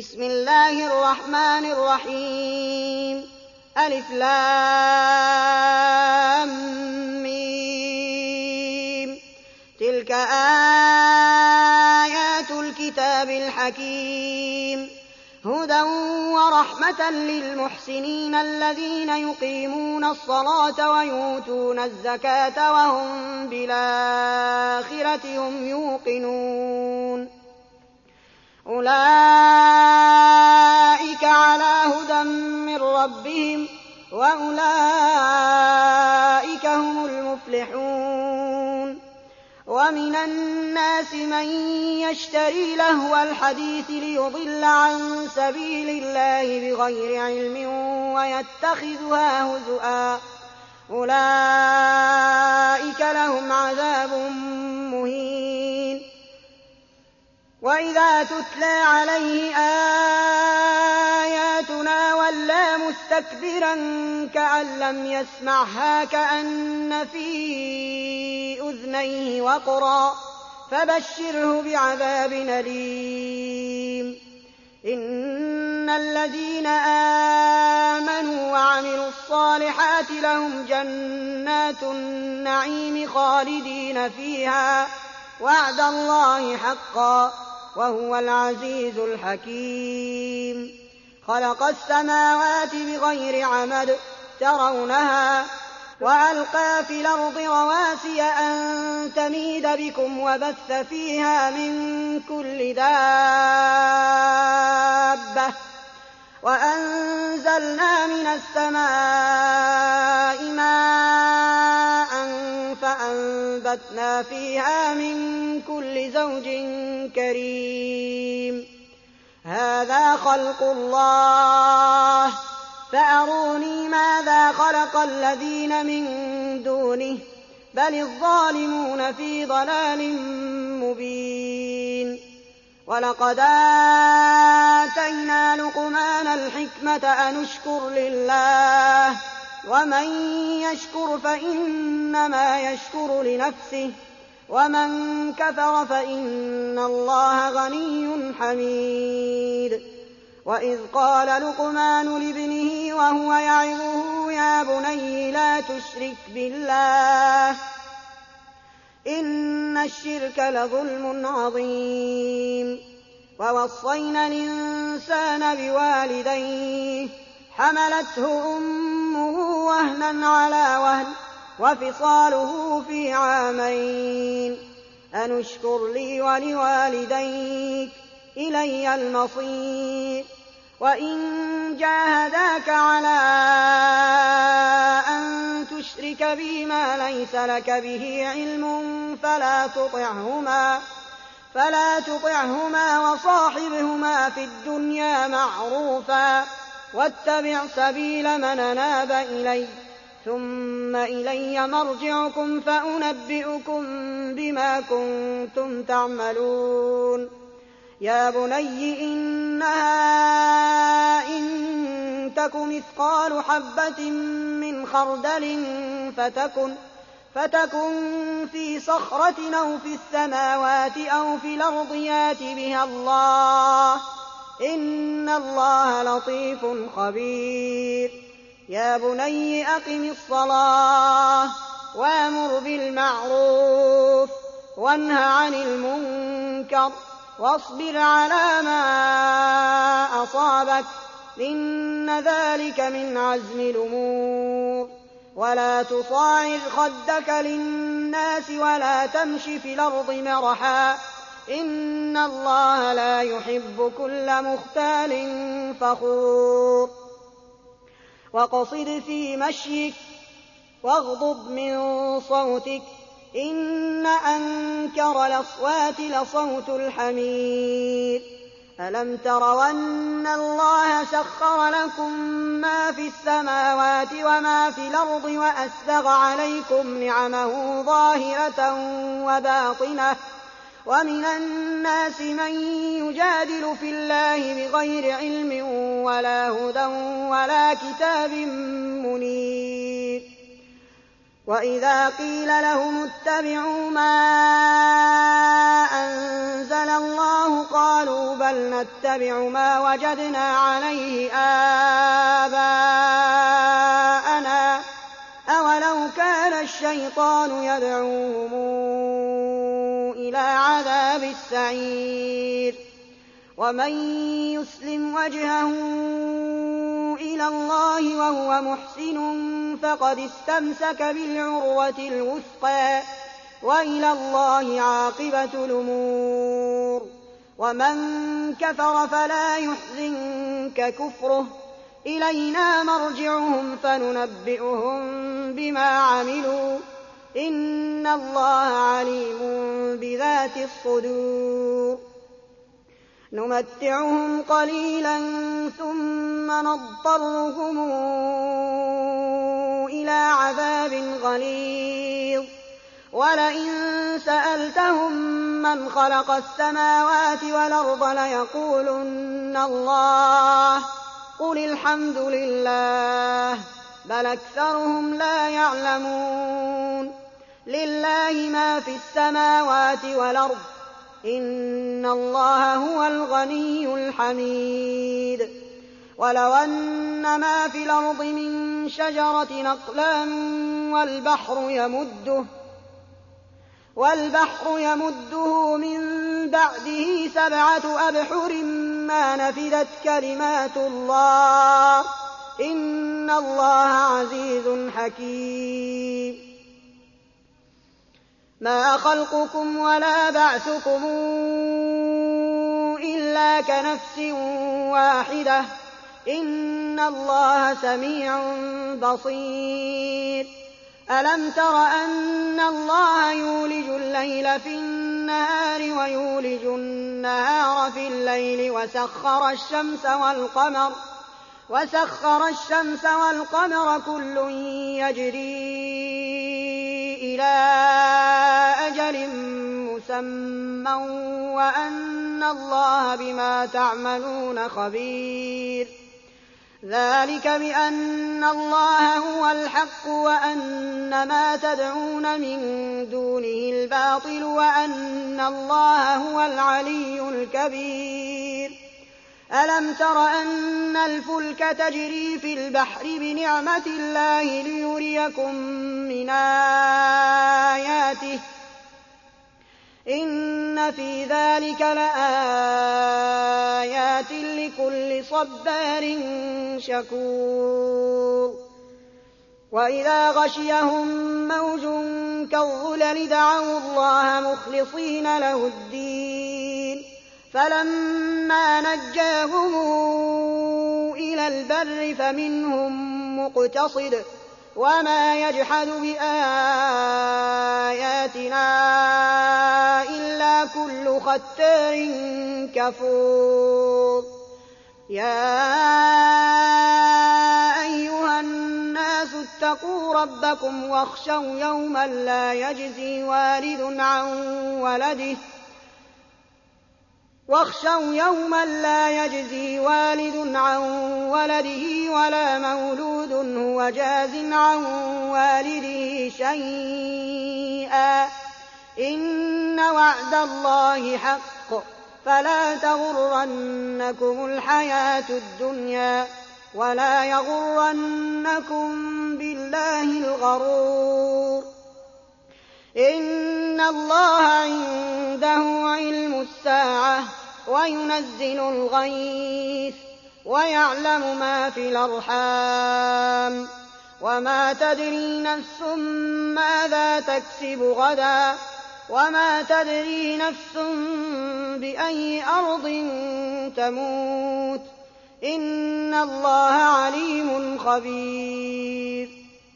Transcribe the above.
بسم الله الرحمن الرحيم ألف لام ميم تلك آيات الكتاب الحكيم هدى ورحمة للمحسنين الذين يقيمون الصلاة ويؤتون الزكاة وهم بالآخرة هم يوقنون أولئك على هدى من ربهم وأولئك هم المفلحون ومن الناس من يشتري لهو الحديث ليضل عن سبيل الله بغير علم ويتخذها هزؤا أولئك لهم عذاب مهين وإذا تتلى عليه آياتنا ولى مستكبرا كأن لم يسمعها كأن في أذنيه وقرا فبشره بعذاب أليم إن الذين آمنوا وعملوا الصالحات لهم جنات النعيم خالدين فيها وعد الله حقا وهو العزيز الحكيم خلق السماوات بغير عمد ترونها وألقى في الأرض رواسي أن تميد بكم وبث فيها من كل دابة وأنزلنا من السماء ماء فأنبتنا فيها من كل زوج كريم هذا خلق الله فأروني ماذا خلق الذين من دونه بل الظالمون في ضلال مبين ولقد آتينا لقمان الحكمة أن اشكر لله ومن يشكر فإنما يشكر لنفسه ومن كفر فإن الله غني حميد وإذ قال لقمان لابنه وهو يعظه يا بني لا تشرك بالله إن الشرك لظلم عظيم ووصينا الإنسان بوالديه حملته أمه وهنا على وهن وفصاله في عامين أن اشكر لي ولوالديك إلي المصير وإن جاهداك على أن تشرك بي ما ليس لك به علم فلا تطعهما وصاحبهما في الدنيا معروفا واتبع سبيل من أناب إلي ثم إلي مرجعكم فأنبئكم بما كنتم تعملون يا بني إنها إن تك مثقال حبة من خردل فتكن في صخرة أو في السماوات أو في الأرض يات بها الله إن الله لطيف خبير يا بني أقم الصلاة وأمر بالمعروف وانه عن المنكر واصبر على ما أصابك إن ذلك من عزم الأمور ولا تصاعر خدك للناس ولا تمش في الأرض مرحا إن الله لا يحب كل مختال فخور واقصد في مشيك واغضض من صوتك إن أنكر الأصوات لصوت الحمير ألم تروا أن الله سخر لكم ما في السماوات وما في الأرض وأسبغ عليكم نعمه ظاهرة وباطنة ومن الناس من يجادل في الله بغير علم ولا هدى ولا كتاب منير وإذا قيل لهم اتبعوا ما أنزل الله قالوا بل نتبع ما وجدنا عليه آباءنا أولو كان الشيطان يدعوهم إلى عذاب السعير ومن يسلم وجهه إلى الله وهو محسن فقد استمسك بالعروة الوثقى وإلى الله عاقبة الأمور ومن كفر فلا يحزنك كفره إلينا مرجعهم فننبئهم بما عملوا إن الله عليم بذات الصدور نمتعهم قليلا ثم نضطرهم إلى عذاب غليظ ولئن سألتهم من خلق السماوات والأرض ليقولن الله قل الحمد لله بل أكثرهم لا يعلمون لله ما في السماوات والأرض إن الله هو الغني الحميد ولو أن ما في الأرض من شجرة أقلام والبحر يمده من بعده 7 أبحر ما نفدت كلمات الله إن الله عزيز حكيم ما خلقكم ولا بعثكم إلا كنفس واحدة إن الله سميع بصير ألم تر أن الله يولج الليل في النهار ويولج النهار في الليل وسخر الشمس والقمر كل يجري إلى أجل مسمى وأن الله بما تعملون خبير ذلك بأن الله هو الحق وأن ما تدعون من دونه الباطل وأن الله هو العلي الكبير ألم تر أن الفلك تجري في البحر بنعمة الله ليريكم من آياته إن في ذلك لآيات لكل صبار شكور وإذا غشيهم موج كالظلل دعوا الله مخلصين له الدين فلما نجاهم إلى البر فمنهم مقتصد وما يجحد بآياتنا إلا كل ختار كفور يا أيها الناس اتقوا ربكم واخشوا يوما لا يجزي والد عن ولده ولا مولود هو جاز عن والده شيئا إن وعد الله حق فلا تغرنكم الحياة الدنيا ولا يغرنكم بالله الغرور إن الله عنده علم الساعة وينزل الغيث ويعلم ما في الأرحام وما تدري نفس ماذا تكسب غدا وما تدري نفس بأي أرض تموت إن الله عليم خبير